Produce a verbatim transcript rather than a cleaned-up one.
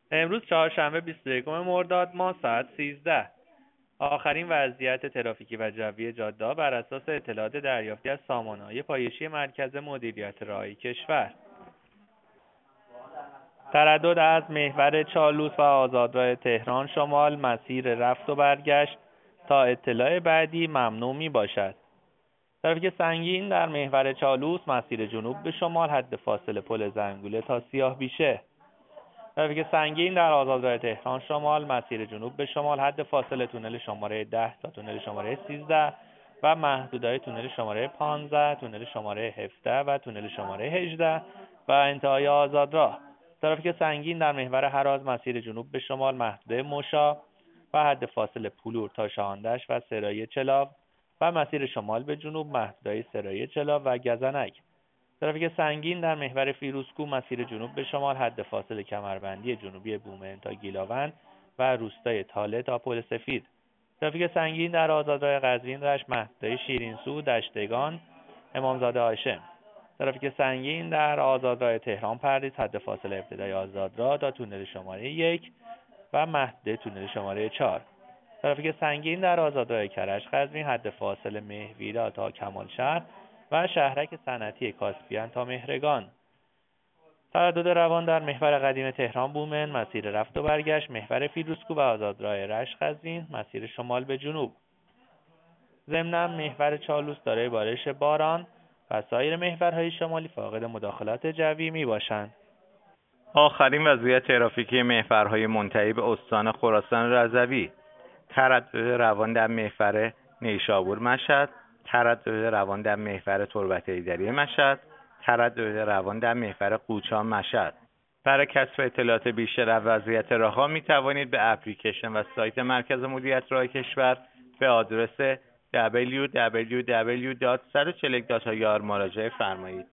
امروز چهارشنبه بیست و یکم مرداد ماه ساعت سیزده. آخرین وضعیت ترافیکی و جوی جاده‌ها بر اساس اطلاعات دریافتی از سامانه‌های پایشی مرکز مدیریت راهی کشور. تردد از محور چالوس و آزادراه تهران شمال مسیر رفت و برگشت تا اطلاع بعدی ممنوع می باشد. ترافیک سنگین در محور چالوس مسیر جنوب به شمال حد فاصله پل زنگوله تا سیاه بیشه. ترافیک سنگین در آزادراه تهران شمال مسیر جنوب به شمال حد فاصله تونل شماره ده تا تونل شماره سیزده و محدودهای تونل شماره پانزده، تونل شماره هفده و تونل شماره هجده و انتهای آزادراه. ترافیک سنگین در محور هراز مسیر جنوب به شمال محدوده مشا و حد فاصله پلور تا شاهاندشت و سرای چلاو و مسیر شمال به جنوب محدودهای سرای چلاو و گزنک. ترافیک سنگین در محور فیروزکوه مسیر جنوب به شمال حد فاصله کمربندی جنوبی بومهن تا گیلاوند و روستای تاله تا پل سفید. ترافیک سنگین در آزادراه قزوین رشت محدوده شیرینسو، دشتگان، امامزاده هاشم. ترافیک سنگین در آزادراه تهران پردیس حد فاصله ابتدای آزادراه تا تونل شماره یک و محدوده تونل شماره چهار. ترافیک سنگین در آزادراه کرج قزوین حد فاصله مهویدا تا کمالشهر و شهرک صنعتی کاسپیان تا مهرگان. تردد روان در محور قدیم تهران بومن مسیر رفت و برگشت محور فیروزکوه و آزادراه رشت قزوین مسیر شمال به جنوب. ضمناً محور چالوس دارای بارش باران و سایر محورهای شمالی فاقد مداخلات جوی می باشند. آخرین وضعیت ترافیکی محورهای منتهی به استان خراسان رضوی: تردد روان در محور نیشابور مشهد، تردد روان در محور تربت ایدری مشهد، تردد روان در محور قوچان مشهد. برای کسب اطلاعات بیشتر از وضعیت راهها می توانید به اپلیکیشن و سایت مرکز مدیریت راهی کشور به آدرس دبلیو دبلیو دبلیو دات صد و چهل و یک دات آی آر مراجعه فرمایید.